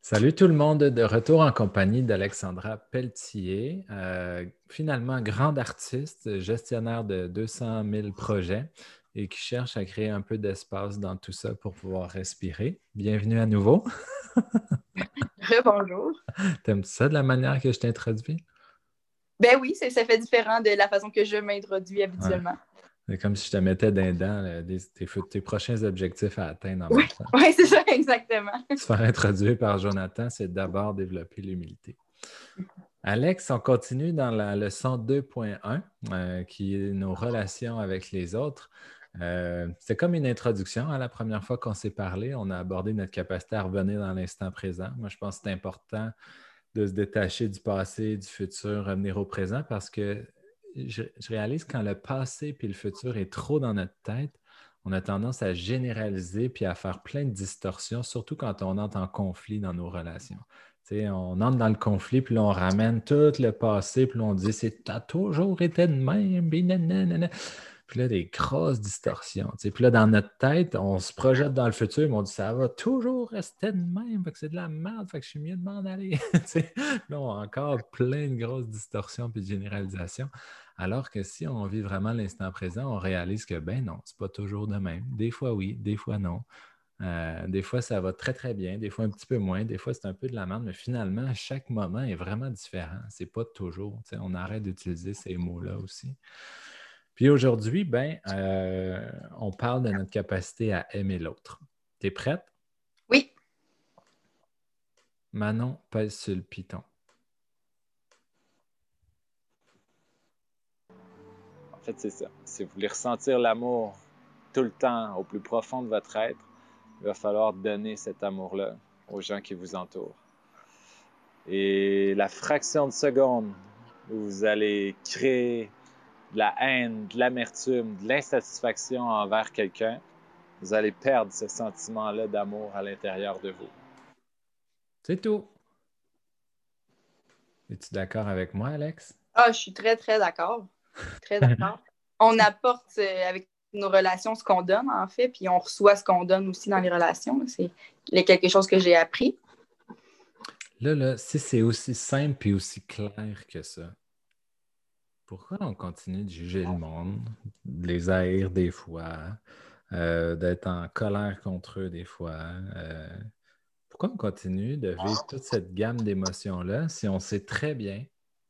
Salut tout le monde, de retour en compagnie d'Alexandra Pelletier, finalement grande artiste, gestionnaire de 200 000 projets et qui cherche à créer un peu d'espace dans tout ça pour pouvoir respirer. Bienvenue à nouveau. Rebonjour. T'aimes ça de la manière que je t'introduis? Ben oui, ça fait différent de la façon que je m'introduis Ouais. habituellement. C'est comme si je te mettais d'un dent tes prochains objectifs à atteindre en Oui, même temps. ouais, c'est ça, exactement. Se faire introduire par Jonathan, c'est d'abord développer l'humilité. Alex, on continue dans la leçon 2.1, qui est nos relations avec les autres. C'est comme une introduction. La première fois qu'on s'est parlé, on a abordé notre capacité à revenir dans l'instant présent. Moi, je pense que c'est important de se détacher du passé, du futur, revenir au présent parce que je réalise quand le passé et le futur est trop dans notre tête, on a tendance à généraliser puis à faire plein de distorsions, surtout quand on entre en conflit dans nos relations. Tu sais, on entre dans le conflit, puis là, on ramène tout le passé, puis là, on dit c'est t'as toujours été de même, puis nanana. Puis là, des grosses distorsions. Tu sais. Puis là, dans notre tête, on se projette dans le futur, mais on dit ça va toujours rester de même, fait que c'est de la merde, fait que je suis mieux de m'en aller. Tu sais. Là, on a encore plein de grosses distorsions puis de généralisations. Alors que si on vit vraiment l'instant présent, on réalise que ben non, c'est pas toujours de même. Des fois oui, des fois non. Des fois, ça va très, très bien, des fois un petit peu moins, des fois c'est un peu de la merde, mais finalement, chaque moment est vraiment différent. C'est pas toujours. Tu sais, on arrête d'utiliser ces mots-là aussi. Puis aujourd'hui, on parle de notre capacité à aimer l'autre. T'es prête? Oui. Manon pèse sur le piton. En fait, c'est ça. Si vous voulez ressentir l'amour tout le temps, au plus profond de votre être, il va falloir donner cet amour-là aux gens qui vous entourent. Et la fraction de seconde où vous allez créer de la haine, de l'amertume, de l'insatisfaction envers quelqu'un, vous allez perdre ce sentiment-là d'amour à l'intérieur de vous. C'est tout. Es-tu d'accord avec moi, Alex? Ah, je suis très, très d'accord. Très d'accord. On apporte avec nos relations ce qu'on donne, en fait, puis on reçoit ce qu'on donne aussi dans les relations. C'est quelque chose que j'ai appris. Là, si c'est aussi simple et aussi clair que ça, pourquoi on continue de juger le monde, de les haïr des fois, d'être en colère contre eux des fois? Pourquoi on continue de vivre toute cette gamme d'émotions-là si on sait très bien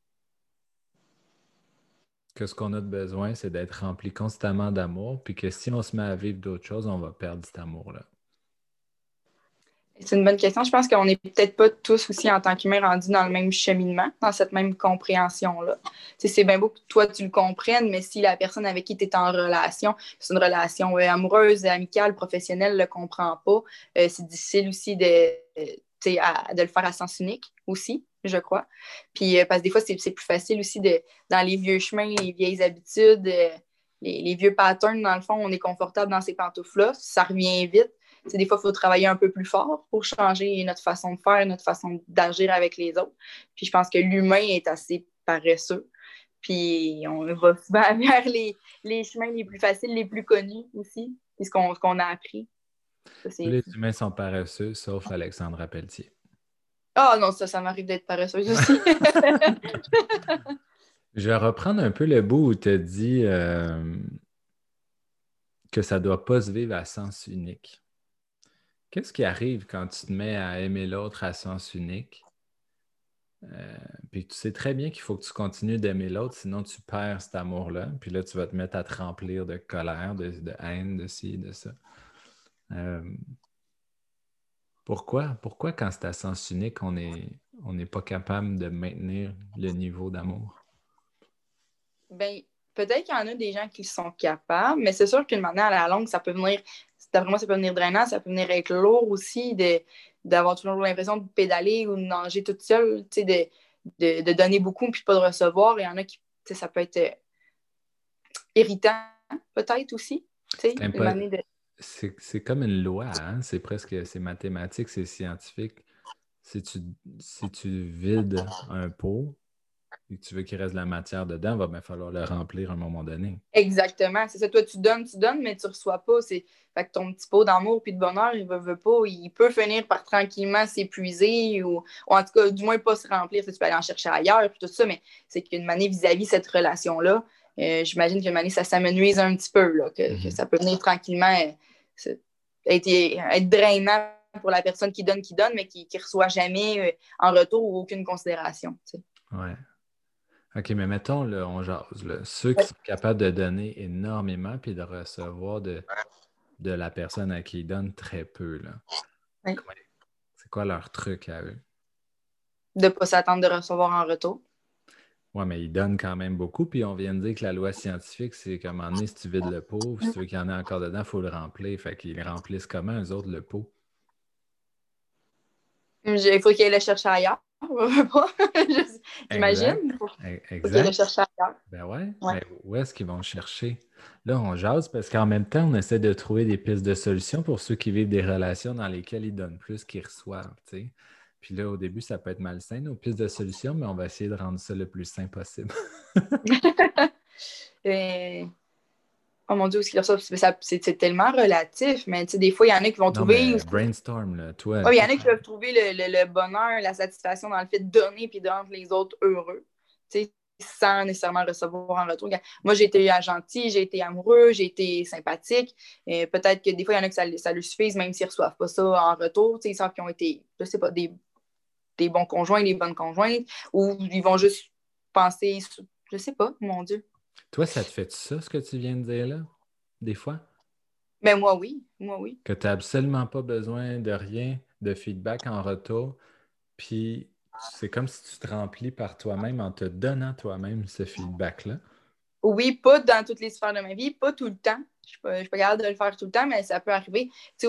que ce qu'on a de besoin, c'est d'être rempli constamment d'amour, puis que si on se met à vivre d'autres choses, on va perdre cet amour-là? C'est une bonne question. Je pense qu'on n'est peut-être pas tous aussi en tant qu'humains rendus dans le même cheminement, dans cette même compréhension-là. C'est bien beau que toi, tu le comprennes, mais si la personne avec qui tu es en relation, c'est une relation amoureuse, amicale, professionnelle, ne le comprend pas, c'est difficile aussi de le faire à sens unique aussi, je crois. Puis, parce que des fois, c'est plus facile aussi dans les vieux chemins, les vieilles habitudes, les vieux patterns, dans le fond, on est confortable dans ces pantoufles-là, ça revient vite. Des fois, il faut travailler un peu plus fort pour changer notre façon de faire, notre façon d'agir avec les autres. Puis je pense que l'humain est assez paresseux. Puis on va souvent vers les chemins les plus faciles, les plus connus aussi. C'est ce qu'on a appris. Tous les humains sont paresseux, sauf Alexandra Pelletier. Ah non, ça m'arrive d'être paresseuse aussi. Je vais reprendre un peu le bout où tu as dit que ça ne doit pas se vivre à sens unique. Qu'est-ce qui arrive quand tu te mets à aimer l'autre à sens unique? Puis tu sais très bien qu'il faut que tu continues d'aimer l'autre, sinon tu perds cet amour-là. Puis là, tu vas te mettre à te remplir de colère, de haine, de ci, de ça. Euh, Pourquoi? Pourquoi quand c'est à sens unique, on n'est pas capable de maintenir le niveau d'amour? Ben, peut-être qu'il y en a des gens qui sont capables, mais c'est sûr qu'une manière à la longue, ça peut venir, d'après moi, ça peut venir drainant, ça peut venir être lourd aussi, d'avoir toujours l'impression de pédaler ou de nager toute seule, de donner beaucoup puis pas de recevoir. Il y en a qui, ça peut être irritant, peut-être aussi, C'est une impo- manière de... c'est comme une loi, hein? C'est presque, c'est mathématique, c'est scientifique. Si tu, si tu vides un pot, et que tu veux qu'il reste de la matière dedans, il va bien falloir le remplir à un moment donné. Exactement. C'est ça. Toi, tu donnes, mais tu ne reçois pas. Fait que ton petit pot d'amour puis de bonheur, il veut pas. Il peut finir par tranquillement s'épuiser ou en tout cas, du moins pas se remplir. Tu peux aller en chercher ailleurs puis tout ça, mais c'est qu'une manière vis-à-vis cette relation-là, j'imagine qu'une manière, ça s'amenuise un petit peu, là, que ça peut venir tranquillement être drainant pour la personne qui donne, mais qui ne reçoit jamais en retour ou aucune considération. Tu sais. Ouais. OK, mais mettons, là, on jase. Là, ceux qui sont capables de donner énormément puis de recevoir de la personne à qui ils donnent très peu. Là. Oui. C'est quoi leur truc à eux? De ne pas s'attendre de recevoir en retour. Oui, mais ils donnent quand même beaucoup. Puis on vient de dire que la loi scientifique, c'est qu'à un moment donné, si tu vides le pot, si tu veux qu'il y en ait encore dedans, il faut le remplir. Fait qu'ils remplissent comment, eux autres, le pot? Il faut qu'il aille le chercher ailleurs. J'imagine. Il faut qu'il aille le chercher ailleurs. Ben ouais. Mais où est-ce qu'ils vont le chercher? Là, on jase parce qu'en même temps, on essaie de trouver des pistes de solutions pour ceux qui vivent des relations dans lesquelles ils donnent plus qu'ils reçoivent. T'sais. Puis là, au début, ça peut être malsain, nos pistes de solutions, mais on va essayer de rendre ça le plus sain possible. Oh mon Dieu, c'est tellement relatif, mais des fois, il y en a qui vont trouver. Brainstorm, là, toi. Il y en a qui peuvent trouver le bonheur, la satisfaction dans le fait de donner puis de rendre les autres heureux, sans nécessairement recevoir en retour. Moi, j'ai été gentil, j'ai été amoureux, j'ai été sympathique. Peut-être que des fois, il y en a que ça leur suffise, même s'ils ne reçoivent pas ça en retour. Ils savent qu'ils ont été, je sais pas, des bons conjoints, des bonnes conjointes, ou ils vont juste penser, je sais pas, mon Dieu. Toi, ça te fait ça, ce que tu viens de dire là, des fois? Ben moi, oui. Moi, oui. Que tu n'as absolument pas besoin de rien, de feedback en retour, puis c'est comme si tu te remplis par toi-même en te donnant toi-même ce feedback-là. Oui, pas dans toutes les sphères de ma vie, pas tout le temps. Je ne suis pas capable de le faire tout le temps, mais ça peut arriver.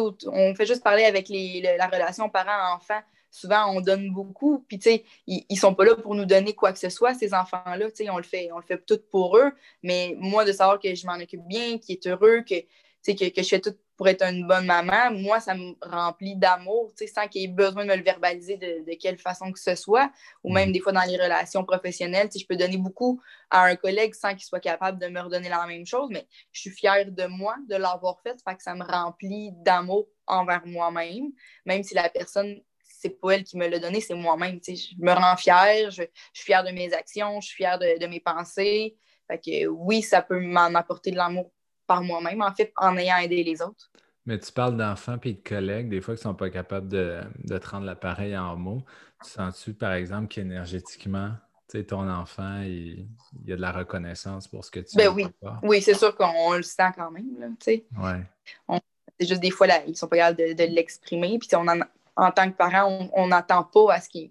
On fait juste parler avec la relation parent-enfant. Souvent, on donne beaucoup, puis ils ne sont pas là pour nous donner quoi que ce soit, ces enfants-là. On le fait tout pour eux, mais moi, de savoir que je m'en occupe bien, qu'il est heureux, que je fais tout pour être une bonne maman, moi, ça me remplit d'amour, sans qu'il y ait besoin de me le verbaliser de quelle façon que ce soit, ou même des fois dans les relations professionnelles, je peux donner beaucoup à un collègue sans qu'il soit capable de me redonner la même chose, mais je suis fière de moi, de l'avoir fait, fait que ça me remplit d'amour envers moi-même, même si la personne, c'est pas elle qui me l'a donné, c'est moi-même, je me rends fière, je suis fière de mes actions, je suis fière de mes pensées, fait que oui, ça peut m'en apporter de l'amour par moi-même, en fait, en ayant aidé les autres. Mais tu parles d'enfants et de collègues, des fois, qui ne sont pas capables de te rendre l'appareil en mots. Tu sens-tu, par exemple, qu'énergétiquement, ton enfant, il y a de la reconnaissance pour ce que tu oui. pas? Oui, c'est sûr qu'on le sent quand même. Là, ouais. C'est juste des fois, là, ils ne sont pas capables de l'exprimer. Puis en tant que parent, on n'attend pas à ce qu'ils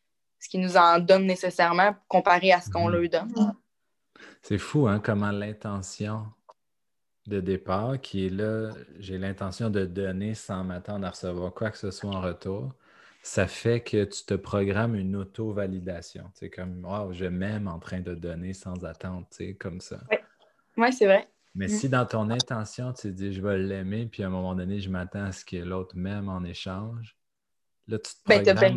nous en donnent nécessairement comparé à ce qu'on leur donne. C'est fou, hein, comment l'intention de départ, qui est là, j'ai l'intention de donner sans m'attendre à recevoir quoi que ce soit en retour, ça fait que tu te programmes une auto-validation. C'est comme, wow, je m'aime en train de donner sans attendre, comme ça. Oui, c'est vrai. Mais si dans ton intention, tu te dis, je vais l'aimer, puis à un moment donné, je m'attends à ce que l'autre m'aime en échange, là, tu te programmes.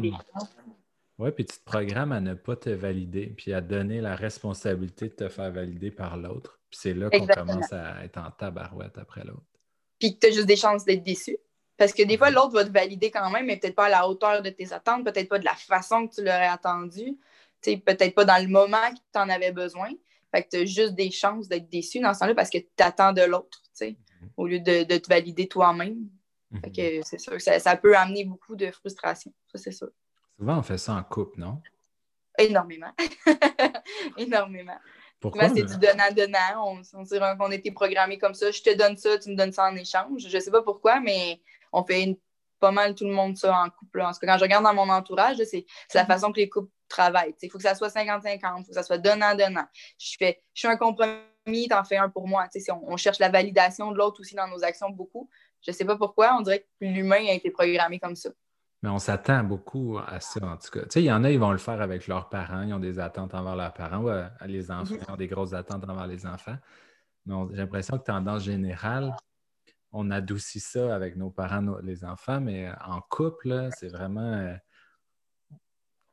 Oui, puis tu te programmes à ne pas te valider, puis à donner la responsabilité de te faire valider par l'autre. Puis c'est là qu'on commence à être en tabarouette après l'autre. Puis que tu as juste des chances d'être déçu. Parce que des fois, l'autre va te valider quand même, mais peut-être pas à la hauteur de tes attentes, peut-être pas de la façon que tu l'aurais attendu, peut-être pas dans le moment que tu en avais besoin. Fait que tu as juste des chances d'être déçu dans ce temps-là parce que tu attends de l'autre, au lieu de te valider toi-même. Fait que c'est sûr que ça peut amener beaucoup de frustration. Ça, c'est sûr. Souvent, on fait ça en couple, non? Énormément. Énormément. Pourquoi? C'est du donnant-donnant. On a été programmés comme ça. Je te donne ça, tu me donnes ça en échange. Je ne sais pas pourquoi, mais on fait pas mal tout le monde ça en couple. En tout cas, quand je regarde dans mon entourage, c'est la façon que les couples travaillent. Il faut que ça soit 50-50, il faut que ça soit donnant-donnant. Je suis un compromis, t'en fais un pour moi. On cherche la validation de l'autre aussi dans nos actions beaucoup. Je ne sais pas pourquoi, on dirait que l'humain a été programmé comme ça. Mais on s'attend beaucoup à ça, en tout cas. Il y en a, ils vont le faire avec leurs parents, ils ont des attentes envers leurs parents, ou les enfants, ils ont des grosses attentes envers les enfants. Mais j'ai l'impression que tendance générale, on adoucit ça avec nos parents, les enfants, mais en couple, là, c'est vraiment...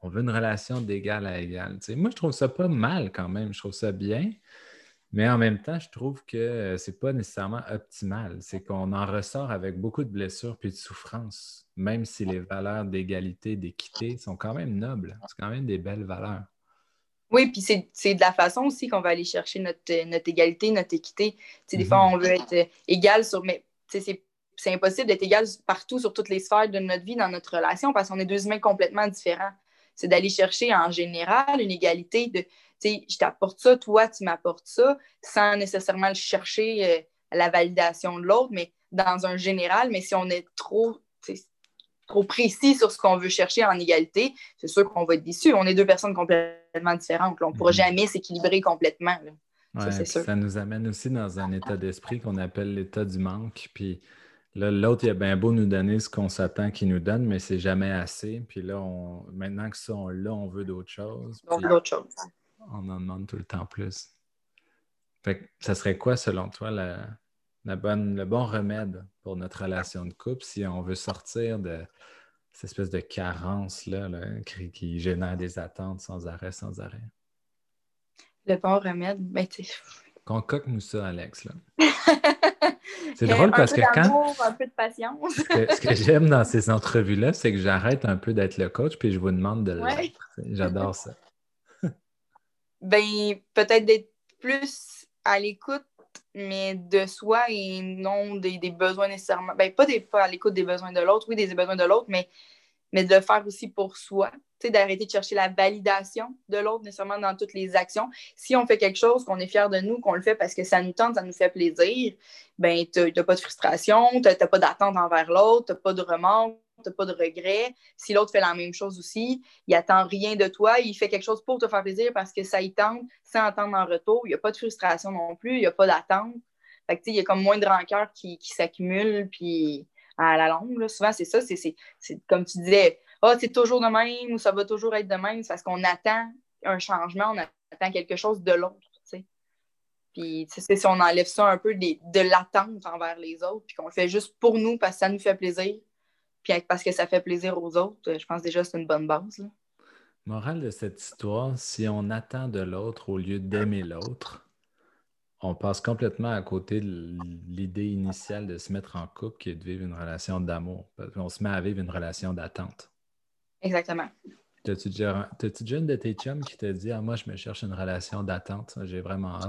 on veut une relation d'égal à égal. Tu sais, moi, je trouve ça pas mal quand même. Je trouve ça bien. Mais en même temps, je trouve que c'est pas nécessairement optimal. C'est qu'on en ressort avec beaucoup de blessures puis de souffrances, même si les valeurs d'égalité, d'équité sont quand même nobles. C'est quand même des belles valeurs. Oui, puis c'est de la façon aussi qu'on va aller chercher notre égalité, notre équité. Tu sais, des fois, Mhm. on veut être égal sur... Mais tu sais, c'est impossible d'être égal partout, sur toutes les sphères de notre vie, dans notre relation, parce qu'on est deux humains complètement différents. C'est d'aller chercher en général une égalité de, tu sais, je t'apporte ça, toi, tu m'apportes ça, sans nécessairement le chercher la validation de l'autre, mais dans un général. Mais si on est trop précis sur ce qu'on veut chercher en égalité, c'est sûr qu'on va être déçu. On est deux personnes complètement différentes. Là. On ne pourra jamais s'équilibrer complètement. Là. Ça, Ouais, c'est puis sûr. ça nous amène aussi dans un état d'esprit qu'on appelle l'état du manque. Puis là, l'autre, il a bien beau nous donner ce qu'on s'attend qu'il nous donne, mais c'est jamais assez. Puis là, maintenant que ça, on l'a, on veut d'autres choses. Donc, Puis d'autres choses. on en demande tout le temps plus. Fait que ça serait quoi, selon toi, le bon remède pour notre relation de couple si on veut sortir de cette espèce de carence-là qui génère des attentes sans arrêt, sans arrêt? Le bon remède, ben, tu sais. Concocte-nous ça, Alex. Là. C'est drôle Un parce peu que quand d'amour, un peu de patience. ce que j'aime dans ces entrevues-là, c'est que j'arrête un peu d'être le coach puis je vous demande de Ouais. l'être. J'adore ça. Ben, peut-être d'être plus à l'écoute, mais de soi et non des besoins nécessairement. Ben, pas à l'écoute des besoins de l'autre, oui, des besoins de l'autre, mais de le faire aussi pour soi. Tu sais, d'arrêter de chercher la validation de l'autre nécessairement dans toutes les actions. Si on fait quelque chose, qu'on est fier de nous, qu'on le fait parce que ça nous tente, ça nous fait plaisir, ben, tu n'as pas de frustration, tu n'as pas d'attente envers l'autre, tu n'as pas de remords, tu n'as pas de regrets. Si l'autre fait la même chose aussi, il n'attend rien de toi, il fait quelque chose pour te faire plaisir parce que ça y tente, sans attendre en retour. Il n'y a pas de frustration non plus, il n'y a pas d'attente. Fait que, tu sais, il y a comme moins de rancœur qui s'accumule, puis à la longue, là, souvent, c'est ça. C'est comme tu disais, c'est toujours de même ou ça va toujours être de même. C'est parce qu'on attend un changement, on attend quelque chose de l'autre. T'sais. Puis si on enlève ça un peu de l'attente envers les autres, puis qu'on le fait juste pour nous parce que ça nous fait plaisir, puis parce que ça fait plaisir aux autres, je pense déjà que c'est une bonne base. Là. Morale de cette histoire, si on attend de l'autre au lieu d'aimer l'autre, on passe complètement à côté de l'idée initiale de se mettre en couple qui est de vivre une relation d'amour. On se met à vivre une relation d'attente. Exactement. T'as-tu déjà une de tes chums qui t'a dit « Ah, moi, je me cherche une relation d'attente, j'ai vraiment hâte. »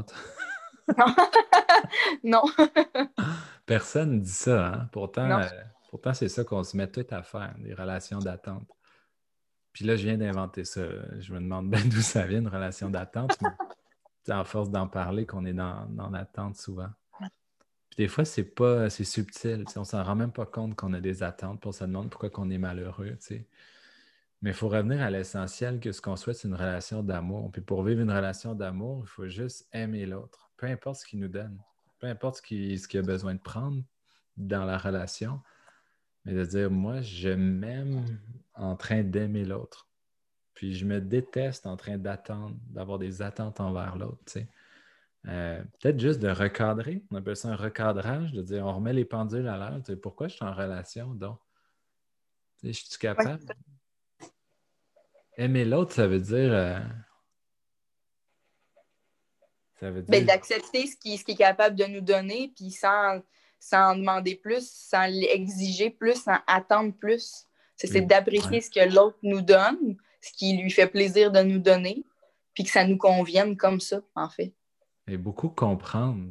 Non. Personne ne dit ça, hein? Non. Pourtant, c'est ça qu'on se met tout à faire, des relations d'attente. Puis là, je viens d'inventer ça. Je me demande bien d'où ça vient, une relation d'attente, mais c'est à force d'en parler qu'on est dans l'attente souvent. Puis des fois, c'est subtil. On ne s'en rend même pas compte qu'on a des attentes, puis on se demande pourquoi on est malheureux. T'sais. Mais il faut revenir à l'essentiel que ce qu'on souhaite, c'est une relation d'amour. Puis pour vivre une relation d'amour, il faut juste aimer l'autre. Peu importe ce qu'il nous donne. Peu importe ce qu'il a besoin de prendre dans la relation. Mais de dire, moi, je m'aime en train d'aimer l'autre. Puis je me déteste en train d'attendre, d'avoir des attentes envers l'autre. Peut-être juste de recadrer. On appelle ça un recadrage, de dire, on remet les pendules à l'heure. Pourquoi je suis en relation, donc? Je suis capable? Ouais. Aimer l'autre, ça veut dire... Ben, d'accepter ce qu'il est capable de nous donner, puis sans en demander plus, sans l'exiger plus, sans attendre plus. C'est d'apprécier ce que l'autre nous donne, ce qui lui fait plaisir de nous donner, puis que ça nous convienne comme ça, en fait. Et beaucoup comprendre.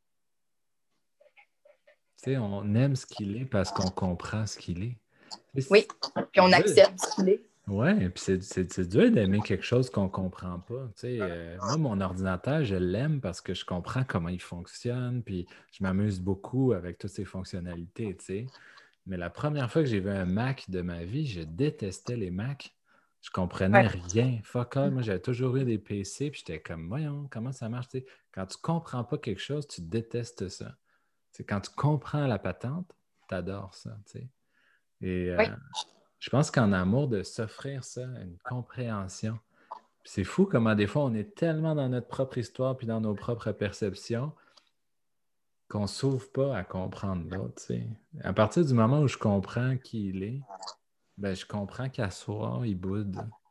On aime ce qu'il est parce qu'on comprend ce qu'il est. Oui, puis on accepte ce qu'il est. Oui, puis c'est dur d'aimer quelque chose qu'on ne comprend pas. Moi, mon ordinateur, je l'aime parce que je comprends comment il fonctionne, puis je m'amuse beaucoup avec toutes ses fonctionnalités. Mais la première fois que j'ai vu un Mac de ma vie, je détestais les Macs. Je comprenais rien. Fuck all. Moi, j'avais toujours eu des PC, puis j'étais comme, voyons, comment ça marche? Quand tu ne comprends pas quelque chose, tu détestes ça. Quand tu comprends la patente, tu adores ça. Et je pense qu'en amour, de s'offrir ça, une compréhension. Puis c'est fou comment des fois on est tellement dans notre propre histoire puis dans nos propres perceptions qu'on ne s'ouvre pas à comprendre l'autre. À partir du moment où je comprends qui il est, ben, je comprends qu'à soir, il boude.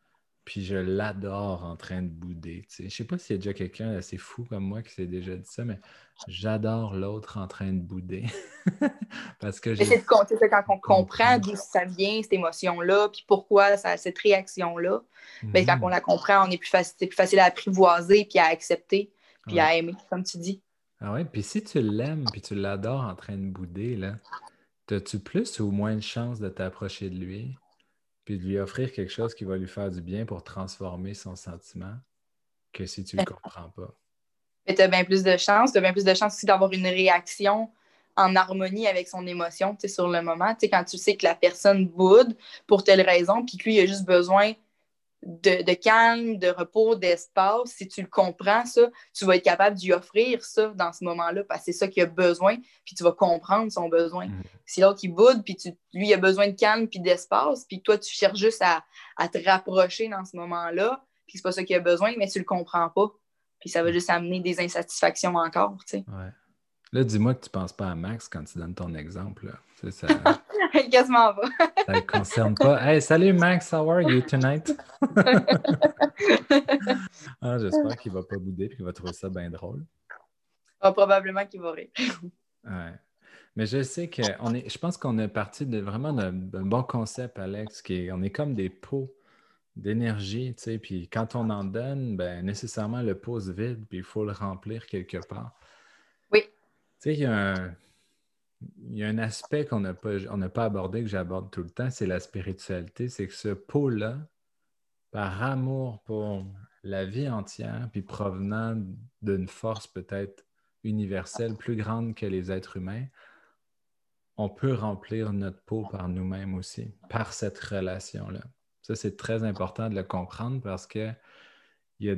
Puis je l'adore en train de bouder. Tu sais. Je ne sais pas s'il y a déjà quelqu'un assez fou comme moi qui s'est déjà dit ça, mais j'adore l'autre en train de bouder. Parce que Mais je c'est quand on comprend comprends. d'où ça vient, cette émotion-là, puis pourquoi ça, cette réaction-là, ben, quand on Mhm. la comprend, c'est plus facile à apprivoiser, puis à accepter, puis Ouais. à aimer, comme tu dis. Ah ouais, puis si tu l'aimes, puis tu l'adores en train de bouder, là, as-tu plus ou moins de chances de t'approcher de lui, puis de lui offrir quelque chose qui va lui faire du bien pour transformer son sentiment que si tu le comprends pas? Mais tu as bien plus de chance. Tu as bien plus de chance aussi d'avoir une réaction en harmonie avec son émotion sur le moment. Quand tu sais que la personne boude pour telle raison, puis que lui, il a juste besoin de calme, de repos, d'espace. Si tu le comprends, ça, tu vas être capable de lui offrir ça dans ce moment-là, parce que c'est ça qu'il a besoin, puis tu vas comprendre son besoin. Mhm. Si l'autre, il boude, puis lui, il a besoin de calme puis d'espace, puis toi, tu cherches juste à te rapprocher dans ce moment-là, puis c'est pas ça qu'il a besoin, mais tu le comprends pas. Puis ça va juste amener des insatisfactions encore, tu sais. Ouais. Là, dis-moi que tu penses pas à Max quand tu donnes ton exemple, là. Quasiment pas. Ça le concerne pas. Hey, salut Max, how are you tonight? Ah, j'espère qu'il va pas bouder et qu'il va trouver ça bien drôle. Probablement qu'il va rire. Ouais. Mais je sais je pense qu'on est parti de vraiment d'un bon concept, Alex, on est comme des pots d'énergie, tu sais, puis quand on en donne, ben nécessairement le pot se vide, puis il faut le remplir quelque part. Oui. Tu sais, il y a un aspect on n'a pas abordé, que j'aborde tout le temps, c'est la spiritualité. C'est que ce pot-là, par amour pour la vie entière, puis provenant d'une force peut-être universelle, plus grande que les êtres humains, on peut remplir notre pot par nous-mêmes aussi, par cette relation-là. Ça, c'est très important de le comprendre parce que il y a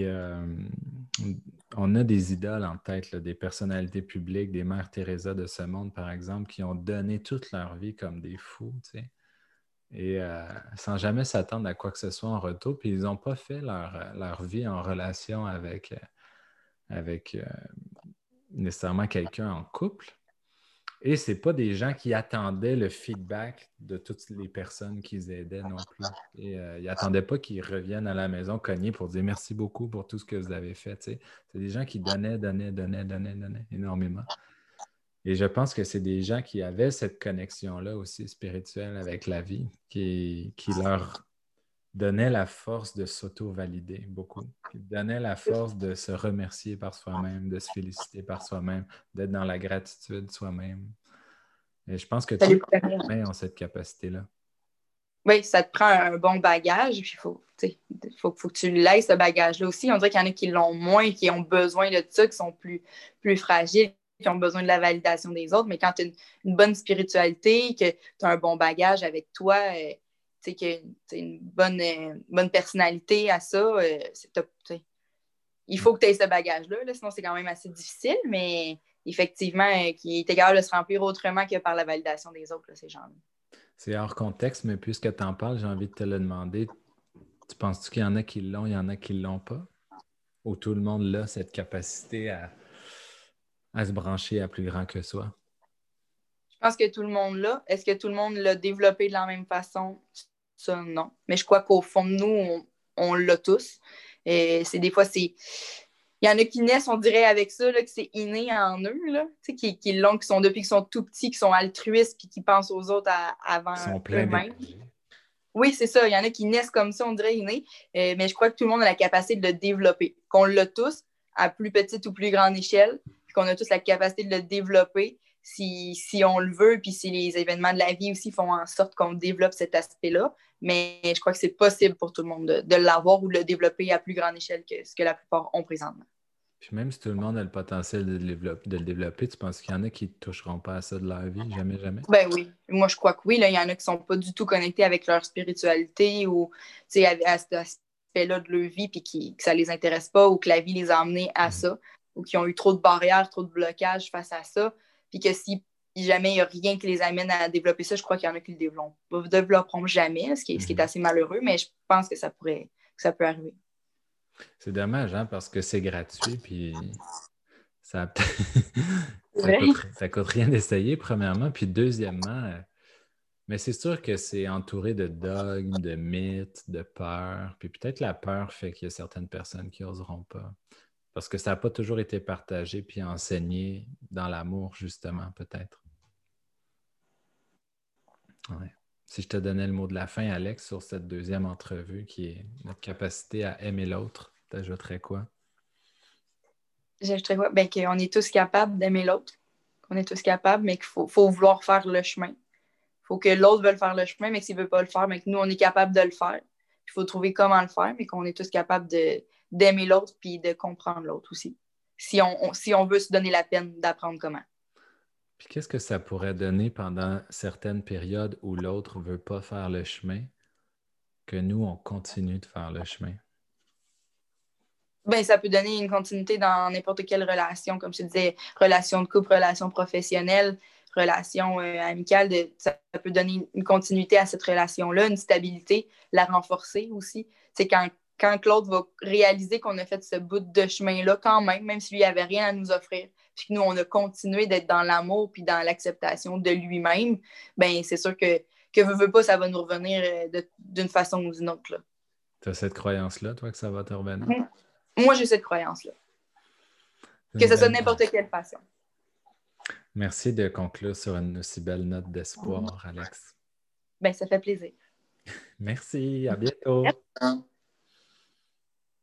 on a des idoles en tête, là, des personnalités publiques, des mères Teresa de ce monde, par exemple, qui ont donné toute leur vie comme des fous, tu sais, et sans jamais s'attendre à quoi que ce soit en retour. Puis ils n'ont pas fait leur vie en relation avec nécessairement quelqu'un en couple. Et ce n'est pas des gens qui attendaient le feedback de toutes les personnes qu'ils aidaient non plus. Et ils n'attendaient pas qu'ils reviennent à la maison cogner pour dire merci beaucoup pour tout ce que vous avez fait. Tu sais. C'est des gens qui donnaient énormément. Et je pense que c'est des gens qui avaient cette connexion-là aussi spirituelle avec la vie, qui leur donnait la force de s'auto-valider beaucoup, qui donnait la force de se remercier par soi-même, de se féliciter par soi-même, d'être dans la gratitude soi-même. Et je pense que Ça tous lui les permet. humains ont cette capacité-là. Oui, ça te prend un bon bagage, puis faut que tu laisses ce bagage-là aussi. On dirait qu'il y en a qui l'ont moins, qui ont besoin de ça, qui sont plus fragiles, qui ont besoin de la validation des autres. Mais quand tu as une bonne spiritualité, que tu as un bon bagage avec toi, que tu as une bonne personnalité à ça, c'est top. Il faut que tu aies ce bagage-là, là, sinon c'est quand même assez difficile, mais effectivement, qui est capable de se remplir autrement que par la validation des autres, là, ces gens-là. C'est hors contexte, mais puisque tu en parles, j'ai envie de te le demander. Tu penses-tu qu'il y en a qui l'ont, il y en a qui ne l'ont pas? Ou tout le monde a cette capacité à se brancher à plus grand que soi? Je pense que tout le monde l'a. Est-ce que tout le monde l'a développé de la même façon? Ça, non. Mais je crois qu'au fond de nous, on l'a tous. Et des fois, c'est. Il y en a qui naissent, on dirait, avec ça, là, que c'est inné en eux, là, qui l'ont, qui sont depuis qu'ils sont tout petits, qui sont altruistes, puis qui pensent aux autres Ils avant sont pleins eux-mêmes. d'énergie. Oui, c'est ça. Il y en a qui naissent comme ça, on dirait inné. Mais je crois que tout le monde a la capacité de le développer. Qu'on l'a tous, à plus petite ou plus grande échelle, puis qu'on a tous la capacité de le développer si on le veut, puis si les événements de la vie aussi font en sorte qu'on développe cet aspect-là. Mais je crois que c'est possible pour tout le monde de l'avoir ou de le développer à plus grande échelle que ce que la plupart ont présentement. Puis même si tout le monde a le potentiel de le développer, tu penses qu'il y en a qui ne toucheront pas à ça de leur vie? Jamais, jamais? Ben oui, moi je crois que oui. Là, il y en a qui ne sont pas du tout connectés avec leur spiritualité ou à cet aspect-là de leur vie, puis que ça ne les intéresse pas ou que la vie les a amenés à ça, ou qui ont eu trop de barrières, trop de blocages face à ça, puis que si jamais il n'y a rien qui les amène à développer ça, je crois qu'il y en a qui ne le développeront jamais, ce qui est assez malheureux, mais je pense que ça peut arriver. C'est dommage, hein, parce que c'est gratuit, puis ça, C'est vrai. ça coûte rien d'essayer, premièrement. Puis deuxièmement, Mais c'est sûr que c'est entouré de dogmes, de mythes, de peurs. Puis peut-être la peur fait qu'il y a certaines personnes qui n'oseront pas. Parce que ça n'a pas toujours été partagé puis enseigné dans l'amour, justement, peut-être. Ouais. Si je te donnais le mot de la fin, Alex, sur cette deuxième entrevue qui est notre capacité à aimer l'autre, t'ajouterais quoi? J'ajouterais quoi? Ben, qu'on est tous capables d'aimer l'autre, qu'on est tous capables, mais qu'il faut vouloir faire le chemin. Il faut que l'autre veuille faire le chemin, mais que s'il ne veut pas le faire, mais que nous, on est capable de le faire. Il faut trouver comment le faire, mais qu'on est tous capables d'aimer l'autre puis de comprendre l'autre aussi. Si on veut se donner la peine d'apprendre comment. Puis qu'est-ce que ça pourrait donner pendant certaines périodes où l'autre ne veut pas faire le chemin, que nous, on continue de faire le chemin? Ben, ça peut donner une continuité dans n'importe quelle relation, comme je te disais, relation de couple, relation professionnelle, relation amicale. Ça peut donner une continuité à cette relation-là, une stabilité, la renforcer aussi. C'est quand Claude va réaliser qu'on a fait ce bout de chemin-là quand même si lui n'avait rien à nous offrir, puis que nous, on a continué d'être dans l'amour puis dans l'acceptation de lui-même, ben c'est sûr que veut pas, ça va nous revenir d'une façon ou d'une autre. Tu as cette croyance-là, toi, que ça va te revenir? Moi, j'ai cette croyance-là. Que ce soit n'importe quelle passion. Merci de conclure sur une aussi belle note d'espoir, Alex. Ben, ça fait plaisir. Merci, à bientôt. Merci.